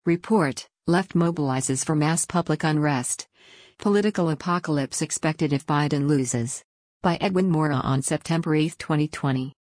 Report: Left mobilizes for mass public unrest. Political apocalypse expected if Biden loses. By Edwin Mora on September 8, 2020.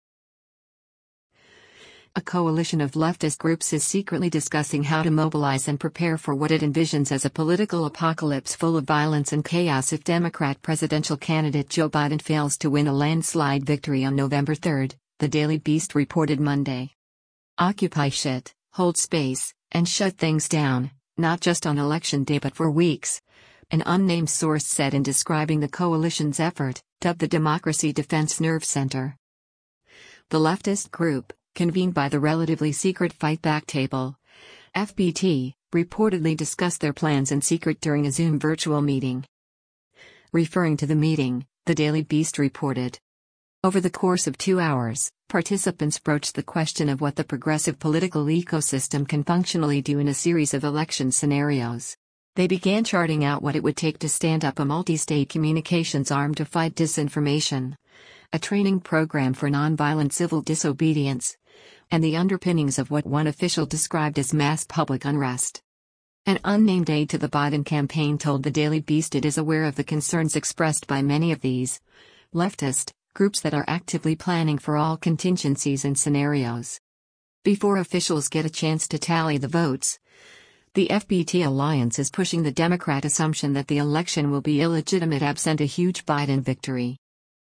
A coalition of leftist groups is secretly discussing how to mobilize and prepare for what it envisions as a political apocalypse full of violence and chaos if Democrat presidential candidate Joe Biden fails to win a landslide victory on November 3, the Daily Beast reported Monday. Occupy shit, hold space, and shut things down, not just on election day but for weeks. An unnamed source said in describing the coalition's effort, dubbed the Democracy Defense Nerve Center. The leftist group, convened by the relatively secret Fight Back Table, FBT, reportedly discussed their plans in secret during a Zoom virtual meeting. Referring to the meeting, the Daily Beast reported. Over the course of 2 hours, participants broached the question of what the progressive political ecosystem can functionally do in a series of election scenarios. They began charting out what it would take to stand up a multi-state communications arm to fight disinformation, a training program for nonviolent civil disobedience, and the underpinnings of what one official described as mass public unrest. An unnamed aide to the Biden campaign told the Daily Beast it is aware of the concerns expressed by many of these leftist groups that are actively planning for all contingencies and scenarios. Before officials get a chance to tally the votes, the FBT alliance is pushing the Democrat assumption that the election will be illegitimate absent a huge Biden victory.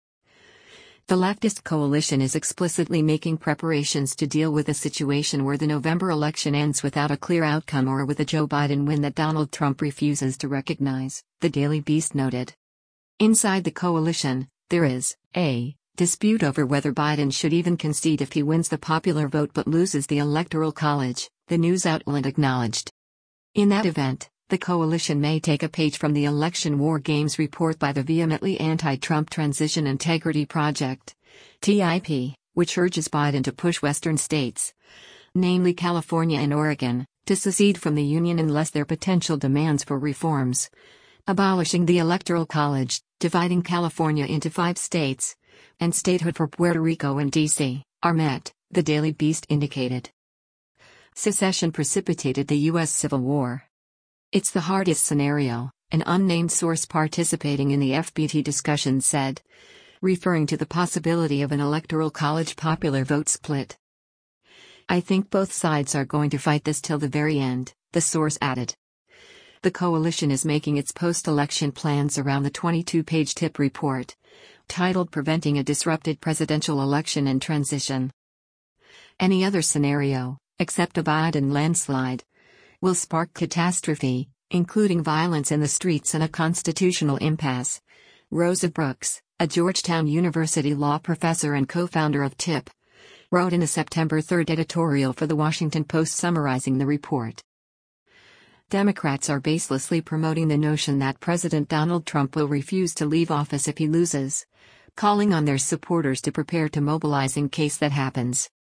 The leftist coalition is explicitly making preparations to deal with a situation where the November election ends without a clear outcome or with a Joe Biden win that Donald Trump refuses to recognize, the Daily Beast noted. Inside the coalition, there is a dispute over whether Biden should even concede if he wins the popular vote but loses the Electoral College, the news outlet acknowledged. In that event, the coalition may take a page from the Election War Games report by the vehemently anti-Trump Transition Integrity Project, TIP, which urges Biden to push Western states, namely California and Oregon, to secede from the Union unless their potential demands for reforms, abolishing the Electoral College, dividing California into 5 states, and statehood for Puerto Rico and D.C., are met, the Daily Beast indicated. Secession precipitated the U.S. Civil War. It's the hardest scenario, an unnamed source participating in the FBT discussion said, referring to the possibility of an Electoral College popular vote split. I think both sides are going to fight this till the very end, the source added. The coalition is making its post-election plans around the 22-page TIP report, titled Preventing a Disrupted Presidential Election and Transition. Any other scenario, except a Biden landslide, will spark catastrophe, including violence in the streets and a constitutional impasse. Rosa Brooks, a Georgetown University law professor and co-founder of TIP, wrote in a September 3 editorial for The Washington Post summarizing the report. Democrats are baselessly promoting the notion that President Donald Trump will refuse to leave office if he loses, calling on their supporters to prepare to mobilize in case that happens.